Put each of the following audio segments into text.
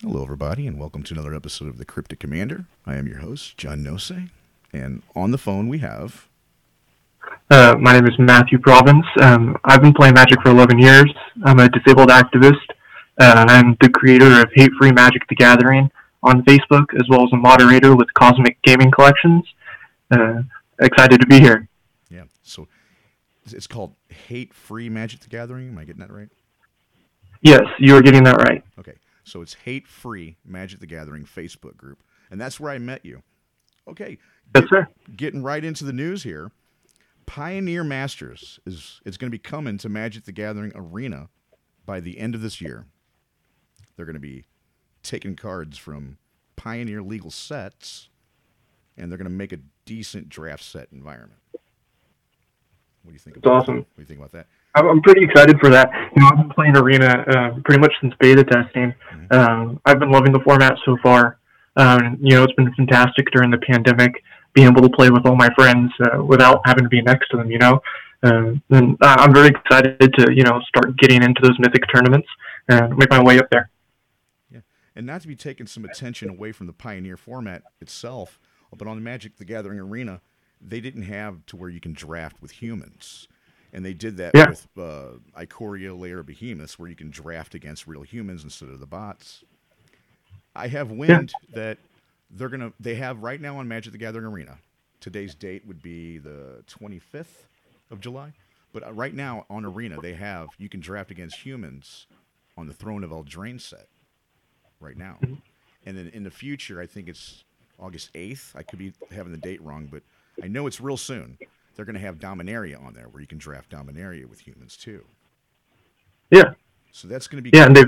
Hello, everybody, and welcome to another episode of The Cryptic Commander. I am your host, John Nose, and on the phone we have... My name is Matthew Province. I've been playing Magic for 11 years. I'm a disabled activist. I'm the creator of Hate Free Magic the Gathering on Facebook, as well as a moderator with Cosmic Gaming Collections. Excited to be here. Yeah, so it's called Hate Free Magic the Gathering. Am I getting that right? Yes, you are getting that right. Okay, so it's Hate Free Magic the Gathering Facebook group, and that's where I met you. Okay, Yes, sir. Getting right into the news here. Pioneer Masters is going to be coming to Magic the Gathering Arena by the end of this year. They're going to be taking cards from Pioneer legal sets, and they're going to make a decent draft set environment. What do you think about That's awesome. that? What do you think about that? I'm pretty excited for that. I've been playing Arena pretty much since beta testing. I've been loving the format so far. It's been fantastic during the pandemic, being able to play with all my friends without having to be next to them, And I'm very excited to, start getting into those Mythic tournaments and make my way up there. Yeah, and not to be taking some attention away from the Pioneer format itself, but on the Magic the Gathering Arena, they didn't have to where you can draft with humans. And they did that with Ikoria Lair Behemoths, where you can draft against real humans instead of the bots. I have wind that they have right now on Magic the Gathering Arena. Today's date would be the 25th of July. But right now on Arena, you can draft against humans on the Throne of Eldraine set right now. And then in the future, I think it's August 8th. I could be having the date wrong, but I know it's real soon. They're going to have Dominaria on there where you can draft Dominaria with humans too. Yeah. So that's going to be cool. And they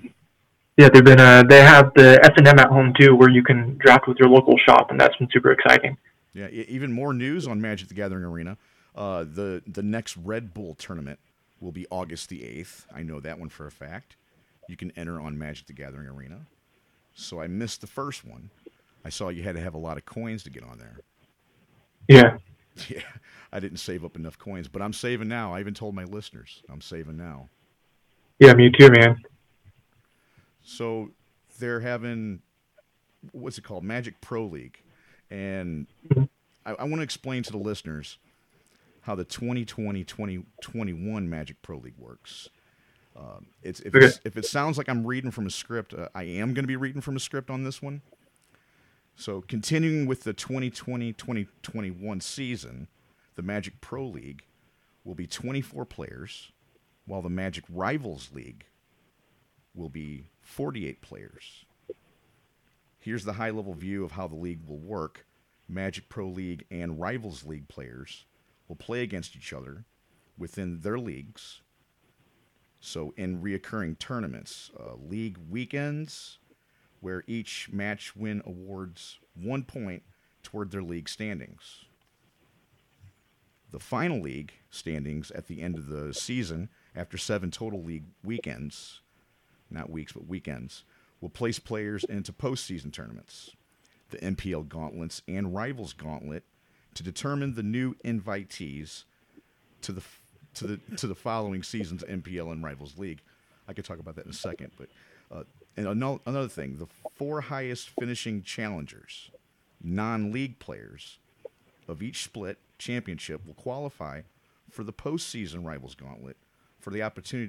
have the F&M at home too, where you can draft with your local shop, and that's been super exciting. Yeah, even more news on Magic the Gathering Arena. The next Red Bull tournament will be August the 8th. I know that one for a fact. You can enter on Magic the Gathering Arena. So I missed the first one. I saw you had to have a lot of coins to get on there. Yeah. Yeah, I didn't save up enough coins, but I'm saving now. I even told my listeners I'm saving now. Yeah, me too, man. So they're having, what's it called, Magic Pro League. And I want to explain to the listeners how the 2020-2021 Magic Pro League works. If it sounds like I'm reading from a script, I am going to be reading from a script on this one. So continuing with the 2020-2021 season, the Magic Pro League will be 24 players, while the Magic Rivals League will be 48 players. Here's the high-level view of how the league will work. Magic Pro League and Rivals League players will play against each other within their leagues. So in reoccurring tournaments, league weekends, where each match win awards 1 point toward their league standings. The final league standings at the end of the season, after 7 total league weekends, not weeks but weekends, will place players into postseason tournaments, the MPL Gauntlets and Rivals Gauntlet, to determine the new invitees to the following season's MPL and Rivals League. I could talk about that in a second, but and another thing, the 4 highest finishing challengers, non-league players, of each split championship will qualify for the postseason Rivals Gauntlet for the opportunity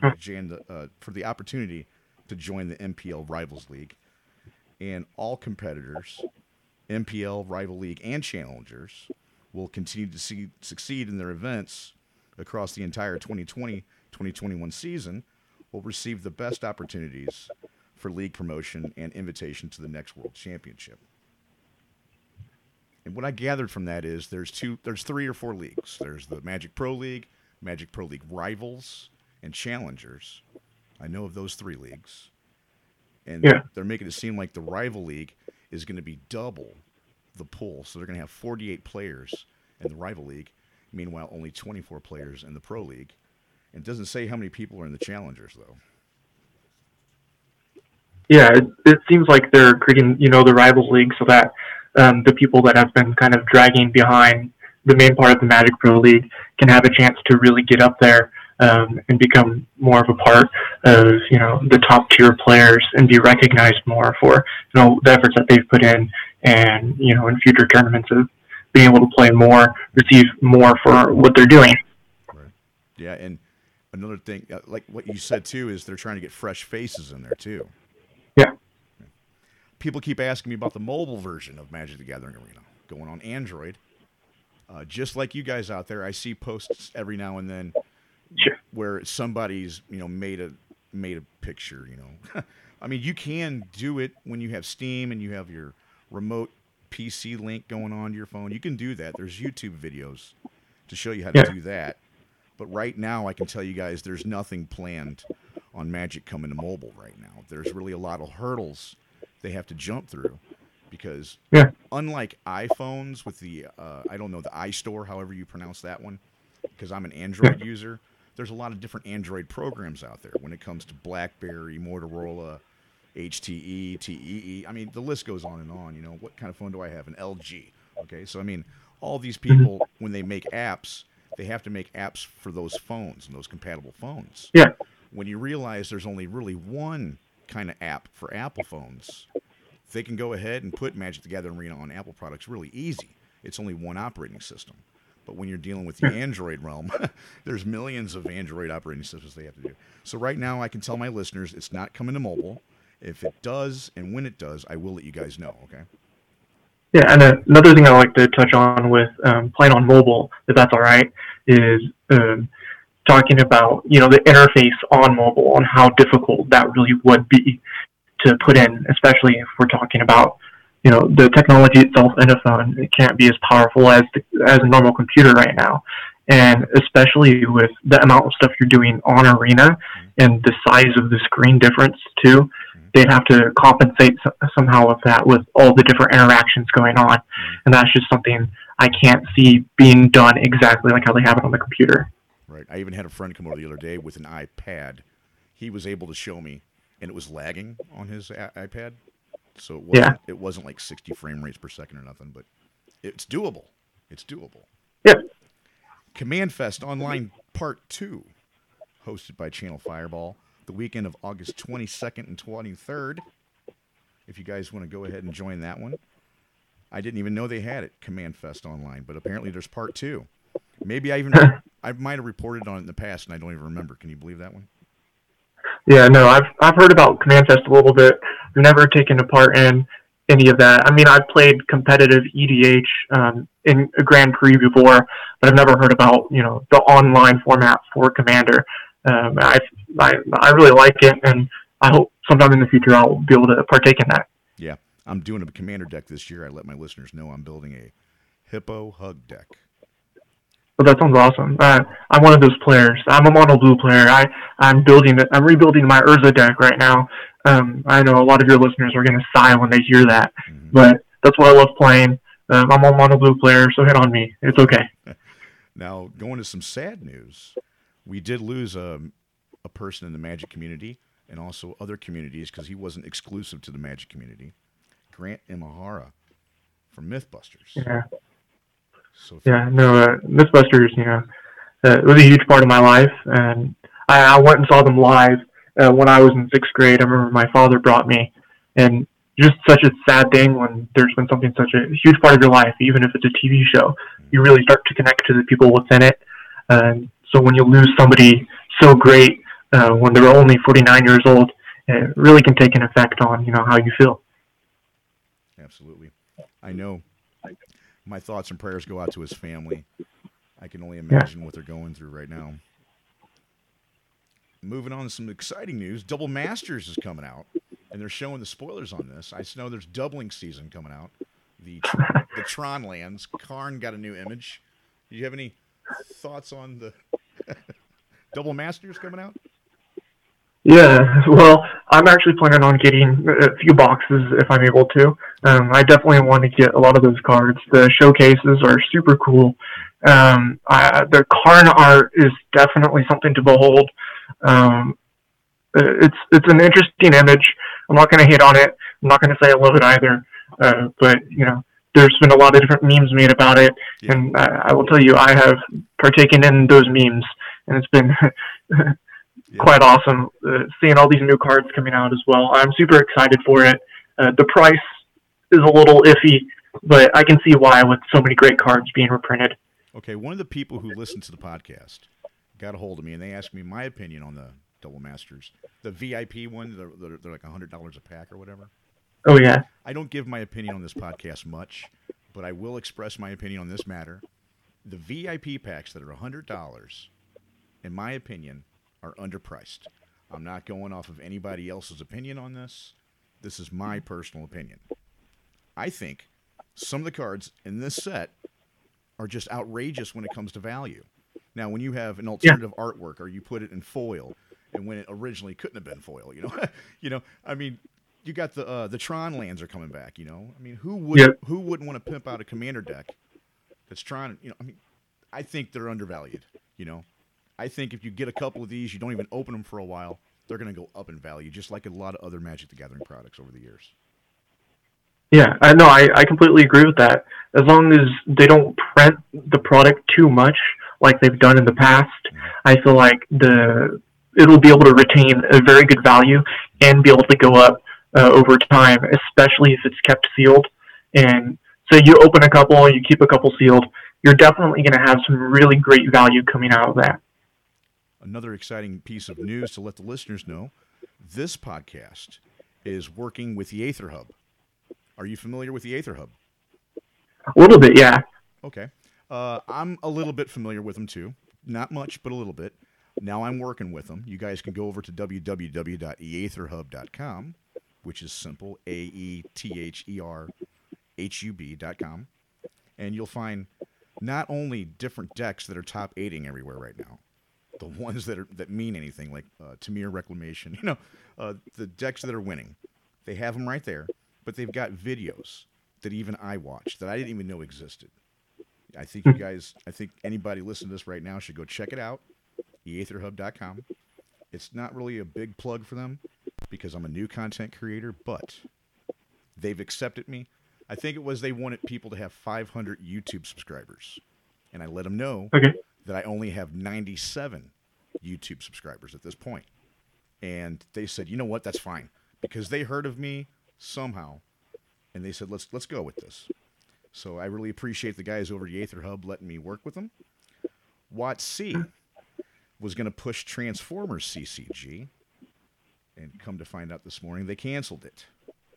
to join the MPL Rivals League. And all competitors, MPL, Rival League, and challengers, will continue to succeed in their events across the entire 2020-2021 season, will receive the best opportunities for league promotion and invitation to the next World Championship. And what I gathered from that is there's 3 or 4 leagues. There's the Magic Pro League Rivals, and Challengers. I know of those 3 leagues. And they're making it seem like the Rival League is going to be double the pool. So they're going to have 48 players in the Rival League. Meanwhile, only 24 players in the Pro League. And it doesn't say how many people are in the Challengers, though. Yeah, it seems like they're creating, the Rivals League so that the people that have been kind of dragging behind the main part of the Magic Pro League can have a chance to really get up there and become more of a part of, the top tier players and be recognized more for, the efforts that they've put in, and, in future tournaments of being able to play more, receive more for what they're doing. Right. Yeah, and another thing, like what you said too, is they're trying to get fresh faces in there too. Yeah. People keep asking me about the mobile version of Magic the Gathering Arena going on Android. Just like you guys out there, I see posts every now and then where somebody's made a picture. I mean, you can do it when you have Steam and you have your remote PC link going on to your phone. You can do that. There's YouTube videos to show you how to do that. But right now, I can tell you guys there's nothing planned on Magic coming to mobile right now. There's really a lot of hurdles they have to jump through because unlike iPhones with the, I don't know, the iStore, however you pronounce that one, because I'm an Android user, there's a lot of different Android programs out there when it comes to BlackBerry, Motorola, HTE, TEE. I mean, the list goes on and on. What kind of phone do I have? An LG. Okay, so I mean, all these people, when they make apps, they have to make apps for those phones and those compatible phones. Yeah. When you realize there's only really one kind of app for Apple phones, they can go ahead and put Magic the Gathering Arena on Apple products really easy. It's only one operating system. But when you're dealing with the Android realm, there's millions of Android operating systems they have to do. So right now, I can tell my listeners it's not coming to mobile. If it does, and when it does, I will let you guys know, okay? Yeah, and another thing I'd like to touch on with playing on mobile, if that's all right, is talking about, the interface on mobile and how difficult that really would be to put in, especially if we're talking about, the technology itself in a phone. It can't be as powerful as a normal computer right now. And especially with the amount of stuff you're doing on Arena and the size of the screen difference too, they'd have to compensate somehow with that, with all the different interactions going on. And that's just something I can't see being done exactly like how they have it on the computer. Right. I even had a friend come over the other day with an iPad. He was able to show me, and it was lagging on his iPad. So it wasn't like 60 frame rates per second or nothing, but it's doable. It's doable. Yeah. Command Fest Online Part 2, hosted by Channel Fireball, the weekend of August 22nd and 23rd. If you guys want to go ahead and join that one. I didn't even know they had it, Command Fest Online, but apparently there's Part 2. Maybe I might have reported on it in the past, and I don't even remember. Can you believe that one? Yeah, no, I've heard about Command Fest a little bit. I've never taken a part in any of that. I mean, I've played competitive EDH in a Grand Prix before, but I've never heard about, the online format for Commander. I really like it, and I hope sometime in the future I'll be able to partake in that. Yeah, I'm doing a Commander deck this year. I let my listeners know I'm building a Hippo Hug deck. Well, that sounds awesome. I'm one of those players. I'm a mono blue player. I'm rebuilding my Urza deck right now. I know a lot of your listeners are going to sigh when they hear that, but that's what I love playing. I'm a mono blue player, so hit on me. It's okay. Now, going to some sad news, we did lose a person in the Magic community and also other communities because he wasn't exclusive to the Magic community. Grant Imahara from Mythbusters. Yeah. Mythbusters, it was a huge part of my life, and I went and saw them live when I was in 6th grade. I remember my father brought me, and just such a sad thing when there's been something such a huge part of your life, even if it's a TV show, you really start to connect to the people within it. So when you lose somebody so great when they're only 49 years old, it really can take an effect on, how you feel. Absolutely. I know. My thoughts and prayers go out to his family. I can only imagine what they're going through right now. Moving on to some exciting news. Double Masters is coming out, and they're showing the spoilers on this. I know there's doubling season coming out. The Tron lands. Karn got a new image. Do you have any thoughts on the Double Masters coming out? Yeah, well, I'm actually planning on getting a few boxes if I'm able to. I definitely want to get a lot of those cards. The showcases are super cool. The Karn art is definitely something to behold. It's an interesting image. I'm not going to hate on it. I'm not going to say I love it either. But, there's been a lot of different memes made about it. Yeah. And I will tell you, I have partaken in those memes. And it's been quite awesome. Seeing all these new cards coming out as well. I'm super excited for it. The price is a little iffy, but I can see why with so many great cards being reprinted. Okay, one of the people who listened to the podcast got a hold of me and they asked me my opinion on the Double Masters, the VIP one. They're like $100 a pack or whatever. Oh yeah. I don't give my opinion on this podcast much, but I will express my opinion on this matter. The VIP packs that are $100, in my opinion, are underpriced. I'm not going off of anybody else's opinion on this. This is my personal opinion. I think some of the cards in this set are just outrageous when it comes to value. Now, when you have an alternative artwork or you put it in foil, and when it originally couldn't have been foil, I mean, you got the Tron lands are coming back. I mean, who wouldn't want to pimp out a commander deck that's trying? I mean, I think they're undervalued. I think if you get a couple of these, you don't even open them for a while, they're going to go up in value, just like a lot of other Magic the Gathering products over the years. Yeah, I know. I completely agree with that. As long as they don't print the product too much, like they've done in the past, I feel like it'll be able to retain a very good value and be able to go up over time, especially if it's kept sealed. And so you open a couple, you keep a couple sealed, you're definitely going to have some really great value coming out of that. Another exciting piece of news to let the listeners know, this podcast is working with the Aether Hub. Are you familiar with the Aether Hub? A little bit, yeah. Okay. I'm a little bit familiar with them too. Not much, but a little bit. Now I'm working with them. You guys can go over to www.eatherhub.com, which is simple, AETHERHUB.com, and you'll find not only different decks that are top 8ing everywhere right now, the ones that mean anything, like Tamir Reclamation, the decks that are winning, they have them right there, but they've got videos that even I watched that I didn't even know existed. I think anybody listening to this right now should go check it out, eatherhub.com. It's not really a big plug for them because I'm a new content creator, but they've accepted me. I think it was they wanted people to have 500 YouTube subscribers, and I let them know that I only have 97 YouTube subscribers at this point. And they said, you know what, that's fine, because they heard of me somehow, and they said, let's go with this. So I really appreciate the guys over at the Aether Hub letting me work with them. WotC was going to push Transformers CCG, and come to find out this morning, they canceled it.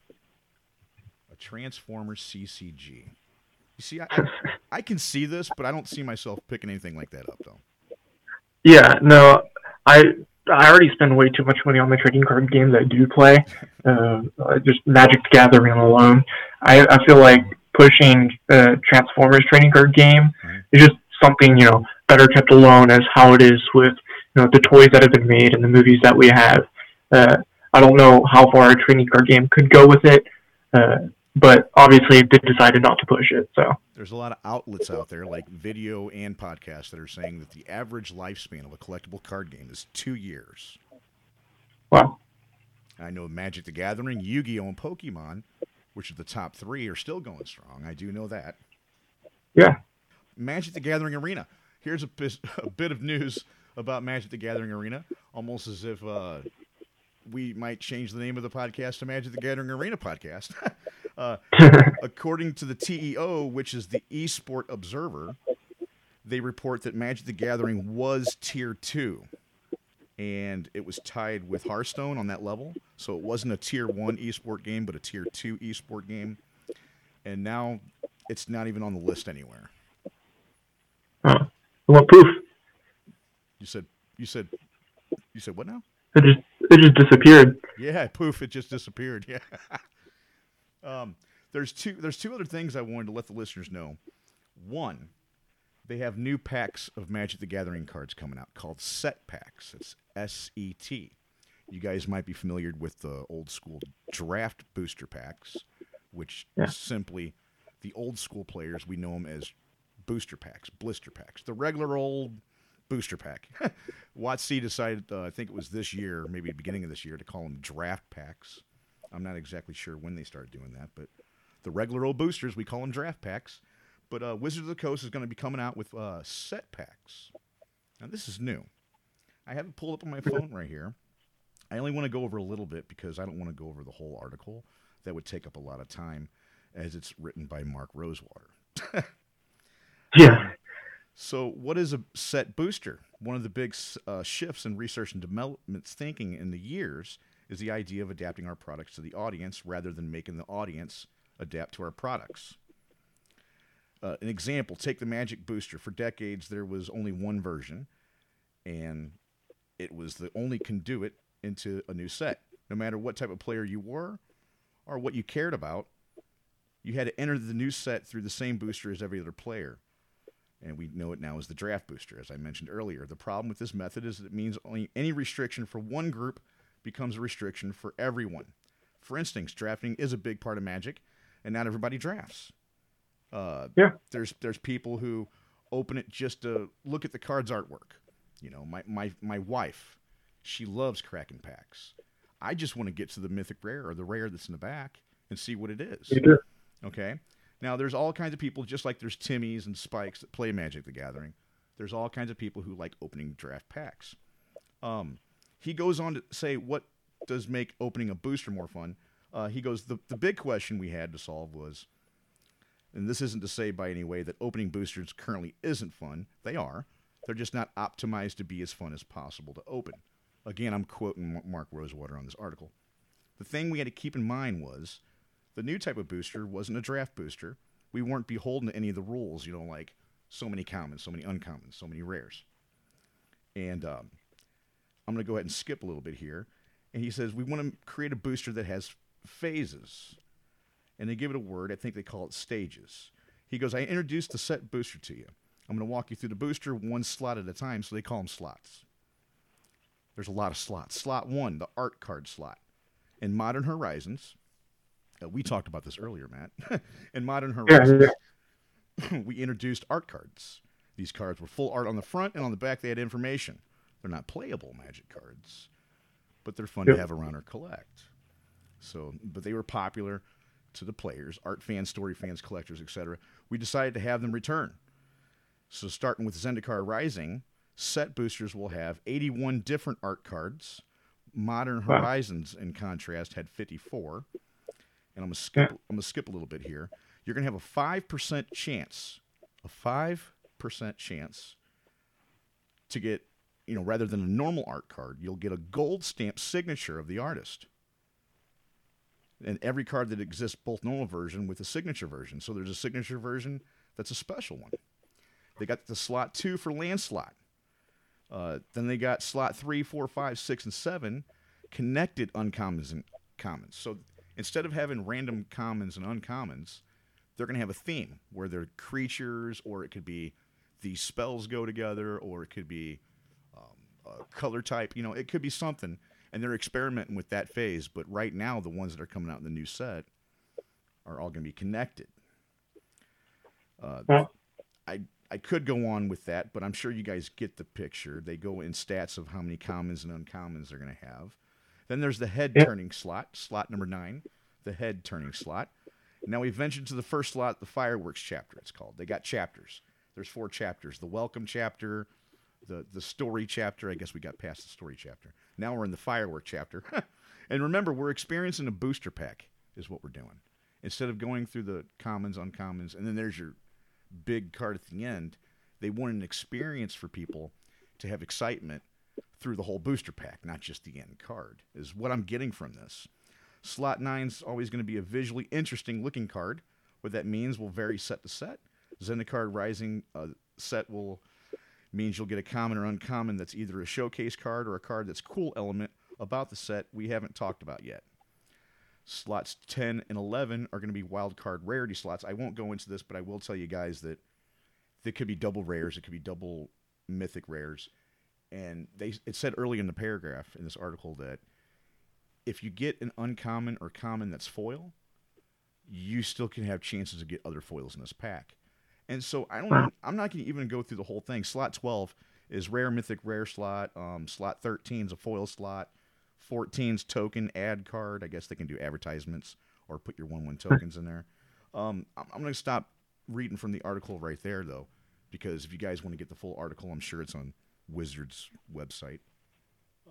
A Transformers CCG. You see, I can see this, but I don't see myself picking anything like that up, though. Yeah, no, I already spend way too much money on the trading card games I do play. Just Magic the Gathering alone. I feel like pushing Transformers trading card game is just something, better kept alone as how it is with, the toys that have been made and the movies that we have. I don't know how far a trading card game could go with it, but obviously they decided not to push it. So there's a lot of outlets out there, like video and podcasts, that are saying that the average lifespan of a collectible card game is 2 years. Wow. I know Magic the Gathering, Yu-Gi-Oh, and Pokemon, which are the top 3, are still going strong. I do know that. Yeah. Magic the Gathering Arena. Here's a bit of news about Magic the Gathering Arena, almost as if we might change the name of the podcast to Magic the Gathering Arena Podcast. According to the TEO, which is the Esport Observer, they report that Magic the Gathering was Tier 2. And it was tied with Hearthstone on that level. So it wasn't a Tier 1 esport game, but a Tier 2 esport game. And now it's not even on the list anywhere. Well, poof. You said what now? It just disappeared. Yeah, poof, it just disappeared. Yeah. There's two other things I wanted to let the listeners know. One, they have new packs of Magic the Gathering cards coming out called Set Packs. It's S-E-T. You guys might be familiar with the old school draft booster packs, which simply the old school players, we know them as booster packs, blister packs, the regular old booster pack. WotC decided, I think it was this year, maybe the beginning of this year, to call them draft packs. I'm not exactly sure when they started doing that, but the regular old boosters, we call them draft packs. But Wizards of the Coast is going to be coming out with set packs. Now, this is new. I have it pulled up on my phone right here. I only want to go over a little bit because I don't want to go over the whole article. That would take up a lot of time, as it's written by Mark Rosewater. Yeah. So, what is a set booster? One of the big shifts in research and development thinking in the years is the idea of adapting our products to the audience rather than making the audience adapt to our products. An example, take the Magic Booster. For decades, there was only one version, and it was the only conduit into a new set. No matter what type of player you were or what you cared about, you had to enter the new set through the same booster as every other player. And we know it now as the draft booster, as I mentioned earlier. The problem with this method is that it means only any restriction for one group becomes a restriction for everyone. For instance, drafting is a big part of Magic, and not everybody drafts. There's people who open it just to look at the card's artwork. You know, my wife, she loves cracking packs. I just want to get to the mythic rare or the rare that's in the back and see what it is. You do. Okay? Now, there's all kinds of people, just like there's Timmys and Spikes that play Magic the Gathering. There's all kinds of people who like opening draft packs. He goes on to say, what does make opening a booster more fun? He goes, the big question we had to solve was, and this isn't to say by any way that opening boosters currently isn't fun. They are. They're just not optimized to be as fun as possible to open. Again, I'm quoting Mark Rosewater on this article. The thing we had to keep in mind was the new type of booster wasn't a draft booster. We weren't beholden to any of the rules, you know, like so many commons, so many uncommons, so many rares. And I'm going to go ahead and skip a little bit here. And he says, we want to create a booster that has phases. And they give it a word. I think they call it stages. He goes, I introduced the set booster to you. I'm going to walk you through the booster one slot at a time, so they call them slots. There's a lot of slots. Slot 1, the art card slot. In Modern Horizons, we talked about this earlier, Matt. In Modern Horizons, we introduced art cards. These cards were full art on the front, and on the back they had information. They're not playable Magic cards, but they're fun to have around or collect. So, but they were popular to the players, art fans, story fans, collectors, etc. We decided to have them return. So starting with Zendikar Rising, set boosters will have 81 different art cards. Modern Horizons, in contrast, had 54. And I'm gonna skip a little bit here. You're gonna have a 5% chance, to get, you know, rather than a normal art card, you'll get a gold stamp signature of the artist. And every card that exists, both normal version with a signature version. So there's a signature version that's a special one. They got the slot 2 for Lancelot. Then they got slot 3, 4, 5, 6, and 7 connected uncommons and commons. So instead of having random commons and uncommons, they're going to have a theme where they're creatures, or it could be these spells go together, or it could be a color type. You know, it could be something. And they're experimenting with that phase. But right now, the ones that are coming out in the new set are all going to be connected. I could go on with that, but I'm sure you guys get the picture. They go in stats of how many commons and uncommons they're going to have. Then there's the head turning slot, slot number 9, the head turning slot. Now we've ventured to the first slot, the fireworks chapter, it's called. They got chapters. There's 4 chapters. The welcome chapter, the story chapter. I guess we got past the story chapter. Now we're in the firework chapter. And remember, we're experiencing a booster pack is what we're doing. Instead of going through the commons, uncommons, and then there's your big card at the end, they want an experience for people to have excitement through the whole booster pack, not just the end card, is what I'm getting from this. Slot 9's always going to be a visually interesting looking card. What that means will vary set to set. Zendikar Rising set means you'll get a common or uncommon that's either a showcase card or a card that's cool element about the set we haven't talked about yet. Slots 10 and 11 are going to be wild card rarity slots. I won't go into this, but I will tell you guys that they could be double rares. It could be double mythic rares. And it said early in the paragraph in this article that if you get an uncommon or common that's foil, you still can have chances to get other foils in this pack. And so I'm not going to even go through the whole thing. Slot 12 is rare mythic rare slot. Slot 13 is a foil slot. 14's token ad card. I guess they can do advertisements or put your 1/1 tokens in there. I'm going to stop reading from the article right there, though, because if you guys want to get the full article, I'm sure it's on Wizards' website.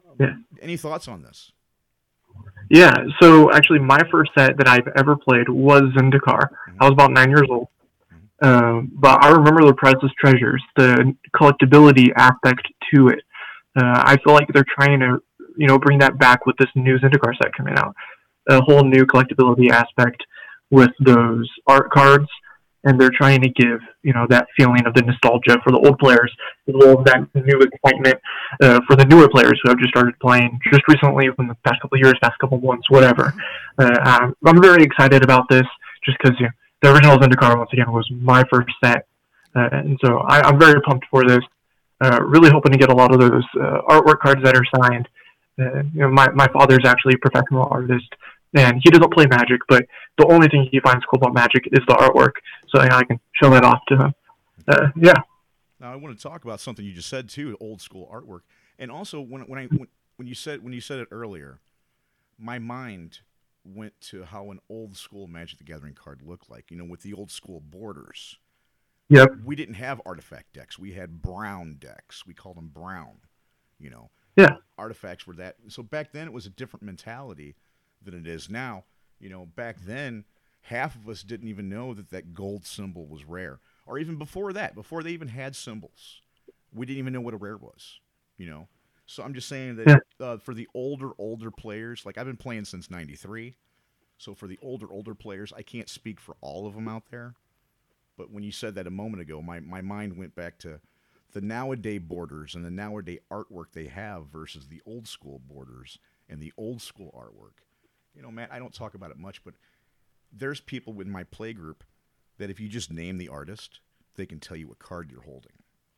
Yeah. Any thoughts on this? Yeah, so actually, my first set that I've ever played was Zendikar. Mm-hmm. I was about 9 years old. But I remember the Priceless Treasures, the collectability aspect to it. I feel like they're trying to, bring that back with this new Zendikar set coming out. A whole new collectability aspect with those art cards, and they're trying to give, that feeling of the nostalgia for the old players, as well as that new excitement for the newer players who have just started playing just recently, within the past couple of years, past couple of months, whatever. I'm very excited about this, just because the original Zendikar, once again, was my first set, and so I'm very pumped for this. Really hoping to get a lot of those artwork cards that are signed. My father's actually a professional artist, and he doesn't play Magic, but the only thing he finds cool about Magic is the artwork. So I can show that off to him. Yeah. Now I want to talk about something you just said too, old school artwork, and also when you said it earlier, my mind went to how an old school Magic the Gathering card looked like. With the old school borders. Yep. We didn't have artifact decks. We had brown decks. We called them brown. Yeah. Artifacts were that. So back then it was a different mentality than it is now. Back then half of us didn't even know that gold symbol was rare, or even before that, before they even had symbols, we didn't even know what a rare was. So I'm just saying that for the older players, like I've been playing since '93, so for the older players, I can't speak for all of them out there. But when you said that a moment ago, my mind went back to the nowadays borders and the nowadays artwork they have versus the old school borders and the old school artwork. Matt, I don't talk about it much, but there's people in my play group that if you just name the artist, they can tell you what card you're holding.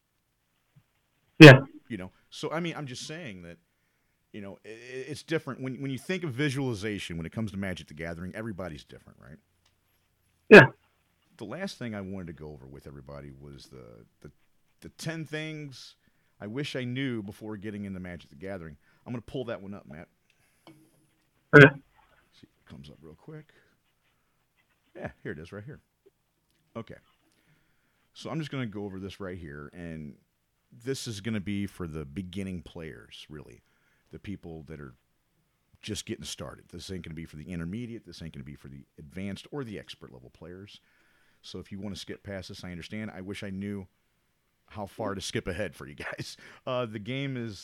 Yeah. So I mean, I'm just saying that, it's different. When you think of visualization, when it comes to Magic the Gathering, everybody's different, right? Yeah. The last thing I wanted to go over with everybody was the 10 things I wish I knew before getting into Magic the Gathering. I'm going to pull that one up, Matt. Okay. See if it comes up real quick. Yeah, here it is right here. Okay. So I'm just going to go over this right here, and this is going to be for the beginning players, really. The people that are just getting started. This ain't going to be for the intermediate. This ain't going to be for the advanced or the expert level players. So if you want to skip past this, I understand. I wish I knew how far to skip ahead for you guys. The game is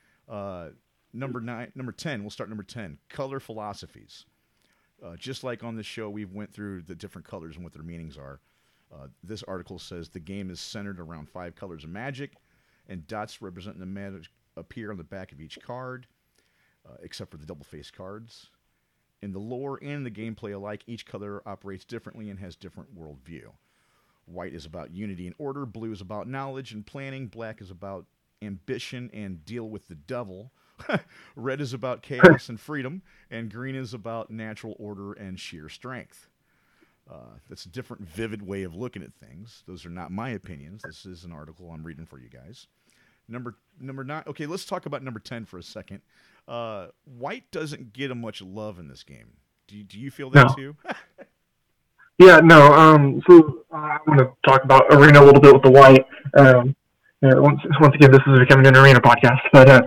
number 10. We'll start number 10. Color philosophies. Just like on the show, we've went through the different colors and what their meanings are. This article says the game is centered around 5 colors of magic, and dots representing the magic appear on the back of each card, except for the double-faced cards. In the lore and the gameplay alike, each color operates differently and has different worldview. White is about unity and order, blue is about knowledge and planning, black is about ambition and deal with the devil, red is about chaos and freedom, and green is about natural order and sheer strength. That's a different, vivid way of looking at things. Those are not my opinions. This is an article I'm reading for you guys. Number 9. Okay, let's talk about number 10 for a second. White doesn't get much love in this game. Do you feel that too? Yeah, no. So I want to talk about Arena a little bit with the white. Once again, this is becoming an Arena podcast, but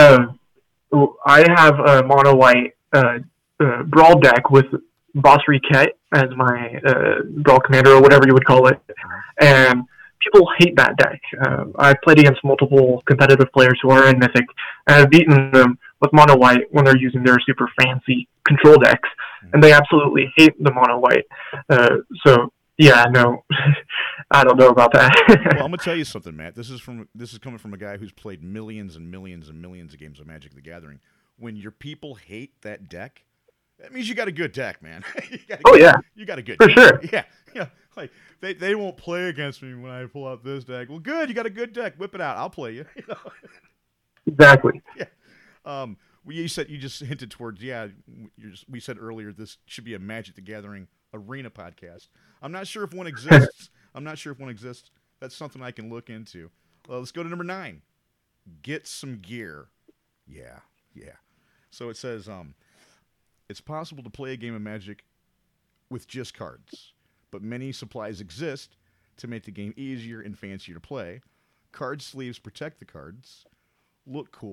I have a mono white brawl deck with Boss Riquette as my brawl commander, or whatever you would call it, and people hate that deck. I've played against multiple competitive players who are in Mythic, and I've beaten them with mono white when they're using their super fancy control decks, and they absolutely hate the mono white. So yeah, no, I don't know about that. Well, I'm gonna tell you something, Matt. This is coming from a guy who's played millions and millions and millions of games of Magic the Gathering. When your people hate that deck, that means you got a good deck, man. You got a good for deck. Sure. Yeah. Like they won't play against me when I pull out this deck. Well, good, you got a good deck. Whip it out. I'll play you. Exactly. Yeah. You just hinted towards. Yeah. We said earlier this should be a Magic the Gathering Arena podcast. I'm not sure if one exists. That's something I can look into. Let's go to number 9. Get some gear. Yeah. So it says it's possible to play a game of Magic with just cards, but many supplies exist to make the game easier and fancier to play. Card sleeves protect the cards, look cool,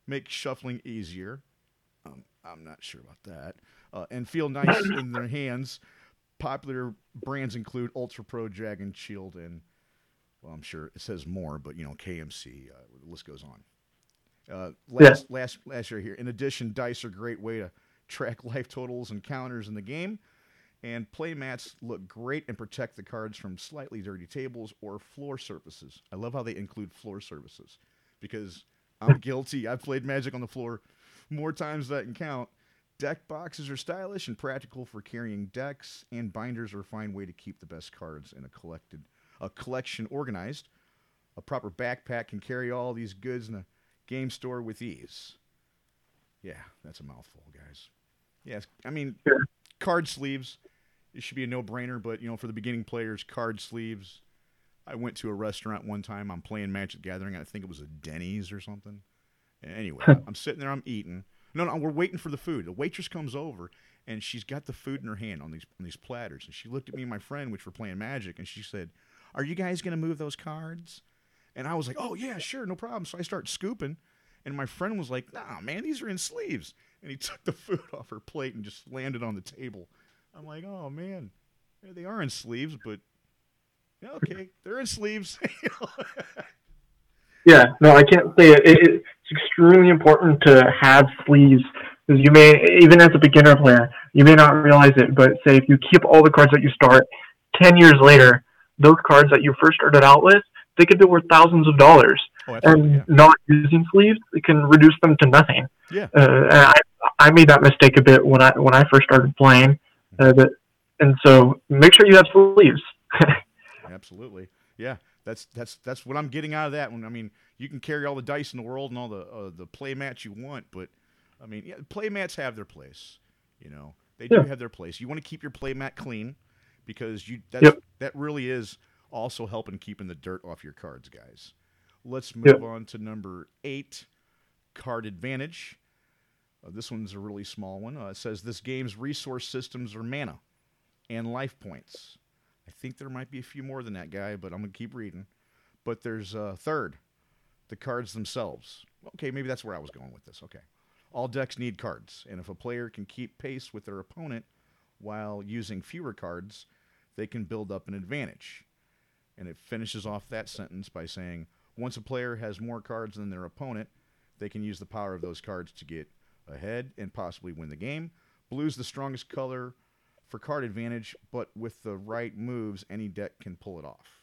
make shuffling easier. I'm not sure about that. And feel nice in their hands. Popular brands include Ultra Pro, Dragon Shield, and, well, I'm sure it says more, but, KMC. The list goes on. Last year here. In addition, dice are a great way to track life totals and counters in the game. And play mats look great and protect the cards from slightly dirty tables or floor surfaces. I love how they include floor surfaces because I'm guilty. I've played Magic on the floor more times than I can count. Deck boxes are stylish and practical for carrying decks, and binders are a fine way to keep the best cards in a collection organized. A proper backpack can carry all these goods in a game store with ease. Yeah, that's a mouthful, guys. Yes, I mean, card sleeves. It should be a no-brainer, but, for the beginning players, card sleeves. I went to a restaurant one time. I'm playing Magic Gathering. I think it was a Denny's or something. Anyway, I'm sitting there. I'm eating. No, we're waiting for the food. The waitress comes over, and she's got the food in her hand on these platters. And she looked at me and my friend, which were playing Magic, and she said, "Are you guys going to move those cards?" And I was like, "Oh, yeah, sure, no problem." So I start scooping, and my friend was like, "Nah, man, these are in sleeves." And he took the food off her plate and just landed on the table. I'm like, "Oh, man, yeah, they are in sleeves, but yeah, okay, they're in sleeves." Yeah, no, I can't say it. It's extremely important to have sleeves because you may, even as a beginner player, you may not realize it, but say if you keep all the cards that you start, 10 years later, those cards that you first started out with, they could be worth thousands of dollars. Oh, and not using sleeves, it can reduce them to nothing. Yeah. And I made that mistake a bit when I first started playing. And so make sure you have sleeves. Absolutely. Yeah. That's what I'm getting out of that one. I mean, you can carry all the dice in the world and all the play mats you want, but I mean, yeah, play mats have their place. They do have their place. You want to keep your play mat clean because that really is also helping keeping the dirt off your cards, guys. Let's move on to number 8, Card Advantage. This one's a really small one. It says this game's resource systems are mana and life points. I think there might be a few more than that, guy, but I'm going to keep reading. But there's third, the cards themselves. Okay, maybe that's where I was going with this. Okay. All decks need cards, and if a player can keep pace with their opponent while using fewer cards, they can build up an advantage. And it finishes off that sentence by saying, once a player has more cards than their opponent, they can use the power of those cards to get ahead and possibly win the game. Blue's the strongest color for card advantage, but with the right moves, any deck can pull it off.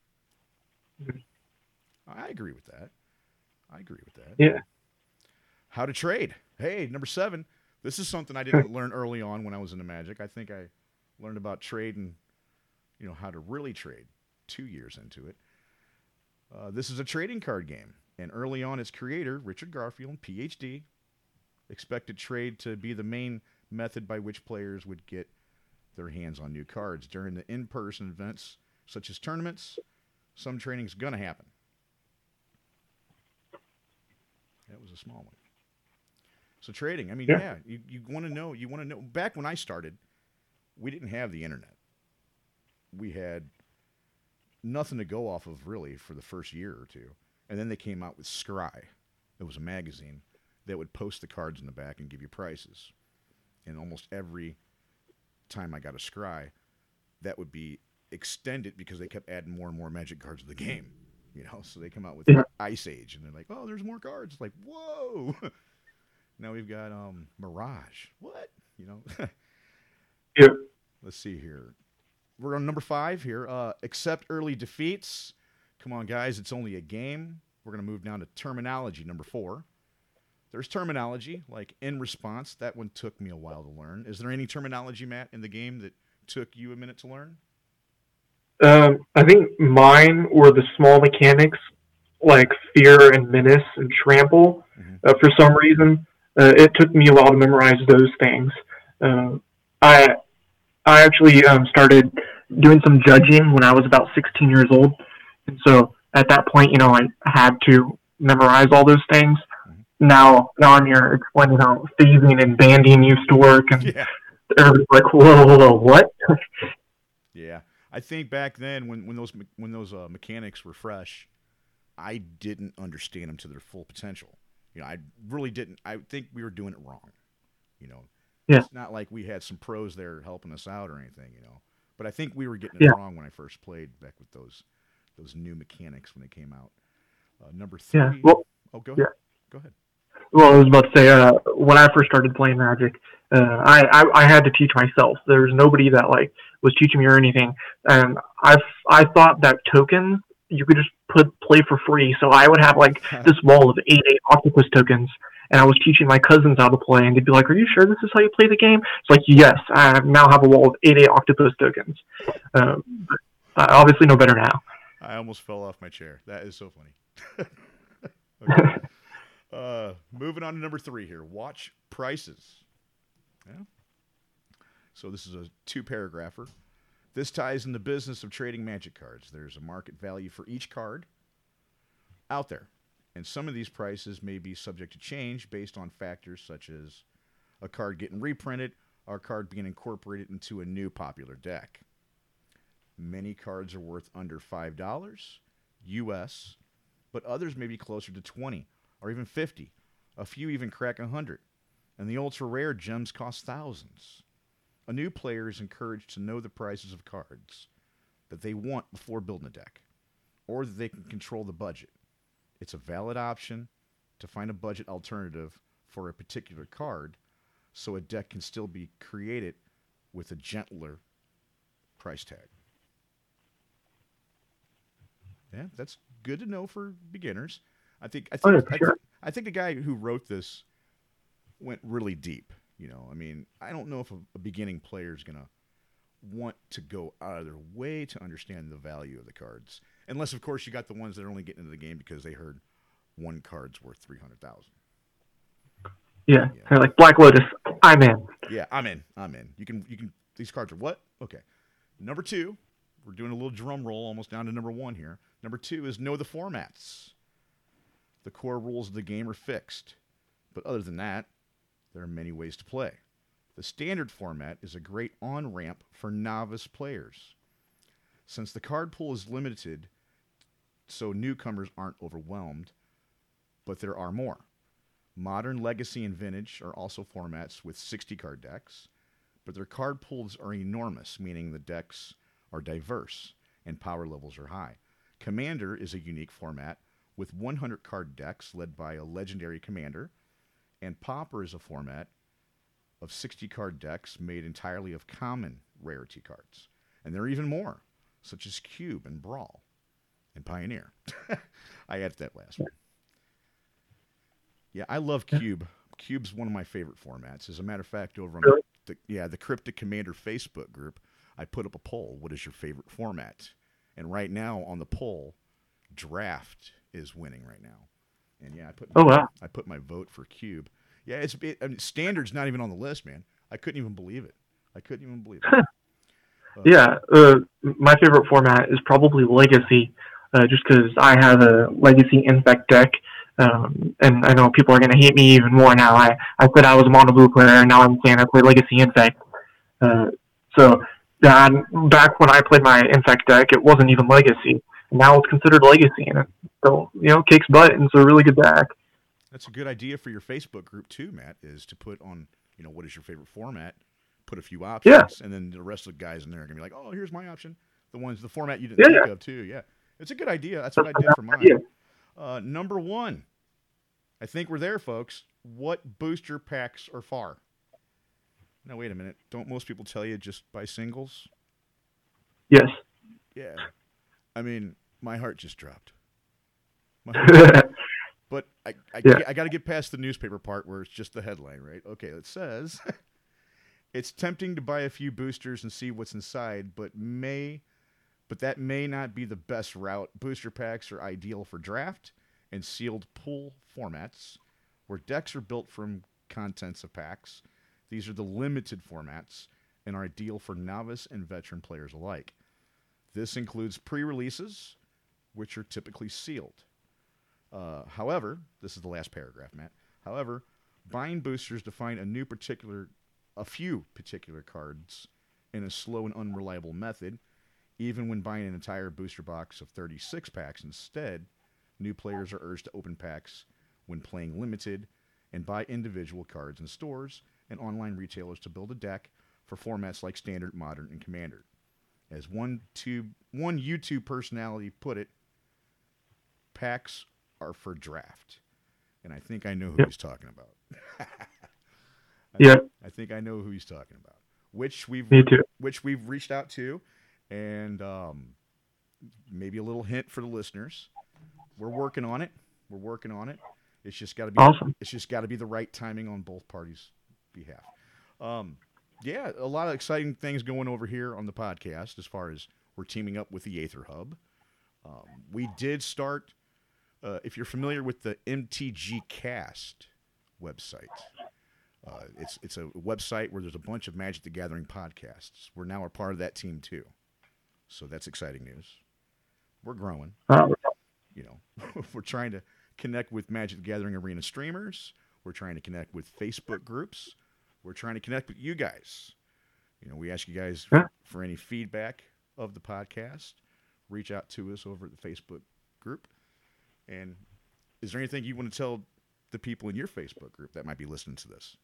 I agree with that. Yeah. How to trade. Hey, number 7. This is something I didn't learn early on when I was into Magic. I think I learned about trade and, how to really trade 2 years into it. This is a trading card game, and early on its creator, Richard Garfield, Ph.D., expected trade to be the main method by which players would get their hands on new cards. During the in-person events, such as tournaments, some trading's going to happen. That was a small one. So trading, I mean, you want to know. Back when I started, we didn't have the internet. We had nothing to go off of, really, for the first year or two. And then they came out with Scry. It was a magazine that would post the cards in the back and give you prices. And almost every time I got a Scry, that would be extended because they kept adding more and more Magic cards to the game. So they come out with Ice Age, and they're like, "Oh, there's more cards." It's like, whoa! Now we've got Mirage. What? Yeah. Let's see here. We're on number 5 here. Accept early defeats. Come on, guys. It's only a game. We're going to move down to terminology, number 4. There's terminology, like in response. That one took me a while to learn. Is there any terminology, Matt, in the game that took you a minute to learn? I think mine were the small mechanics like Fear and Menace and Trample. For some reason, it took me a while to memorize those things. I actually started doing some judging when I was about 16 years old, and so at that point, I had to memorize all those things. Now I'm here explaining how phasing and banding used to work, and everybody's like, whoa, what? Yeah. I think back then when those mechanics were fresh, I didn't understand them to their full potential. I really didn't. I think we were doing it wrong. You know, Yeah, it's not like we had some pros there helping us out or anything. But I think we were getting it yeah, wrong when I first played back with those new mechanics when they came out. Number yeah. three. Well, Oh, go yeah. ahead. Go ahead. Well, I was about to say, when I first started playing Magic, I had to teach myself. There was nobody that like was teaching me or anything, and I thought that tokens you could just play for free. So I would have like this wall of eight octopus tokens, and I was teaching my cousins how to play, and they'd be like, "Are you sure this is how you play the game?" It's like, yes, I now have a wall of eight octopus tokens. But I obviously know better now. I almost fell off my chair. That is so funny. Okay. Moving on to number three here. Watch prices. Yeah. So this is a two-paragrapher. This ties in the business of trading Magic cards. There's a market value for each card out there, and some of these prices may be subject to change based on factors such as a card getting reprinted or a card being incorporated into a new popular deck. Many cards are worth under $5 US, but others may be closer to 20 or even 50. A few even crack 100, and the ultra rare gems cost thousands. A new player is encouraged to know the prices of cards that they want before building a deck, or that they can control the budget. It's a valid option to find a budget alternative for a particular card, so a deck can still be created with a gentler price tag. Yeah, that's good to know for beginners. I think I Oh think yeah, for I, th- sure. I think the guy who wrote this went really deep. I mean, I don't know if a beginning player is gonna want to go out of their way to understand the value of the cards, unless of course you got the ones that are only getting into the game because they heard one card's worth 300,000. Yeah, Yeah, kinda like Black Lotus. I'm in. yeah, I'm in. I'm in. You can. These cards are what? Okay. Number two, we're doing a little drum roll, almost down to number one here. Number two is know the formats. The core rules of the game are fixed, but other than that, there are many ways to play. The standard format is a great on ramp for novice players. Since the card pool is limited, so newcomers aren't overwhelmed, but there are more. Modern, Legacy, and Vintage are also formats with 60 card decks, but their card pools are enormous, meaning the decks are diverse and power levels are high. Commander is a unique format with 100 card decks led by a legendary commander, and Pauper is a format of 60 card decks made entirely of common rarity cards. And there are even more, such as Cube and Brawl and Pioneer. I added that last one. Yeah, I love Cube. Cube's one of my favorite formats. As a matter of fact, over on Really? the Cryptic Commander Facebook group, I put up a poll. What is your favorite format? And right now on the poll, Draft is winning right now. And yeah, Oh wow. I put my vote for Cube. Yeah, I mean, Standard's not even on the list, man. I couldn't even believe it. I couldn't even believe it. Yeah, my favorite format is probably Legacy, just because I have a Legacy Infect deck, and I know people are going to hate me even more now. I said I was a mono blue player, and now I'm saying I play Legacy Infect. Uh, so back when I played my Infect deck, it wasn't even Legacy. Now it's considered Legacy, and it so kicks butt, and it's a really good deck. That's a good idea for your Facebook group too, Matt. Is to put on, what is your favorite format? Put a few Yeah, options, and then the rest of the guys in there are gonna be like, "Oh, here's my option." The format you didn't yeah, think yeah. of too. Yeah, it's a good idea. That's what That's I a did for fantastic idea. mine. Number one, I think we're there, folks. What booster packs are far? Now wait a minute. Don't most people tell you just buy singles? Yes. Yeah. I mean, my heart just dropped. My heart just dropped. But Yeah. I got to get past the newspaper part where it's just the headline, right? Okay, it says it's tempting to buy a few boosters and see what's inside, but that may not be the best route. Booster packs are ideal for draft and sealed pool formats where decks are built from contents of packs. These are the limited formats and are ideal for novice and veteran players alike. This includes pre-releases, which are typically sealed. However, this is the last paragraph, Matt. However, buying boosters to find a few particular cards in a slow and unreliable method, even when buying an entire booster box of 36 packs instead, new players are urged to open packs when playing limited and buy individual cards in stores and online retailers to build a deck for formats like Standard, Modern, and Commander. As one YouTube personality put it, packs are for draft. And I think I know who he's talking about. Yeah. I think I know who he's talking about. Which we've reached out to, and maybe a little hint for the listeners. We're working on it. It's just got to be awesome. It's just got to be the right timing on both parties' behalf. Yeah, a lot of exciting things going over here on the podcast as far as we're teaming up with the Aether Hub. We did start, if you're familiar with the MTG Cast website, it's a website where there's a bunch of Magic the Gathering podcasts. We're now a part of that team too. So that's exciting news. We're growing. We're trying to connect with Magic the Gathering Arena streamers. We're trying to connect with Facebook groups. We're trying to connect with you guys. We ask you guys for any feedback of the podcast. Reach out to us over at the Facebook group. And is there anything you want to tell the people in your Facebook group that might be listening to this?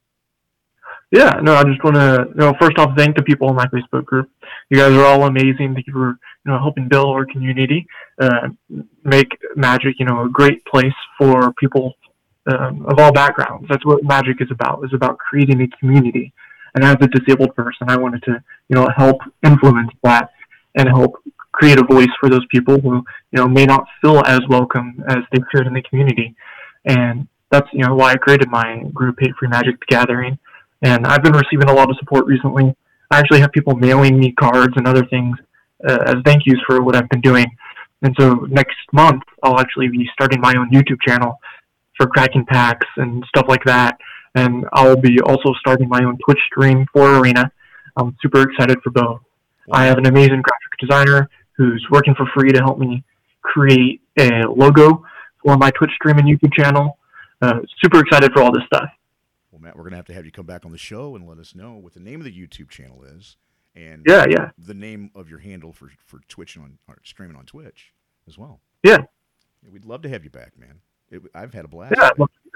Yeah, no, I just want to, first off, thank the people in my Facebook group. You guys are all amazing. Thank you for, helping build our community, make Magic, a great place for people of all backgrounds. That's what Magic is about creating a community. And as a disabled person, I wanted to, help influence that and help create a voice for those people who, may not feel as welcome as they should in the community. And that's, why I created my group, Hate Free Magic the Gathering. And I've been receiving a lot of support recently. I actually have people mailing me cards and other things as thank yous for what I've been doing. And so next month, I'll actually be starting my own YouTube channel for cracking packs and stuff like that. And I'll be also starting my own Twitch stream for Arena. I'm super excited for both. I have an amazing graphic designer who's working for free to help me create a logo for my Twitch stream and YouTube channel. Super excited for all this stuff. Well, Matt, we're going to have you come back on the show and let us know what the name of the YouTube channel is. And the name of your handle for Twitch or streaming on Twitch as well. Yeah. We'd love to have you back, man. I've had a blast. Yeah, I'd love to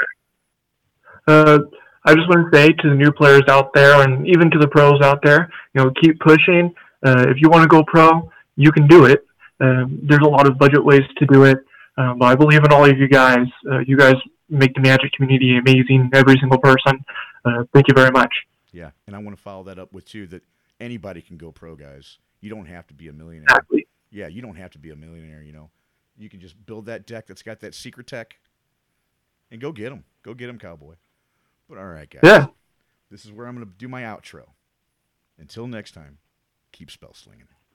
be back. I just want to say to the new players out there and even to the pros out there, keep pushing. If you want to go pro, you can do it. There's a lot of budget ways to do it. But I believe in all of you guys. You guys make the Magic community amazing, every single person. Thank you very much. Yeah, and I want to follow that up with, too, that anybody can go pro, guys. You don't have to be a millionaire. Exactly. Yeah, you don't have to be a millionaire, You can just build that deck that's got that secret tech and go get them. Go get them, cowboy. But all right, guys. Yeah. This is where I'm going to do my outro. Until next time, keep spell slinging.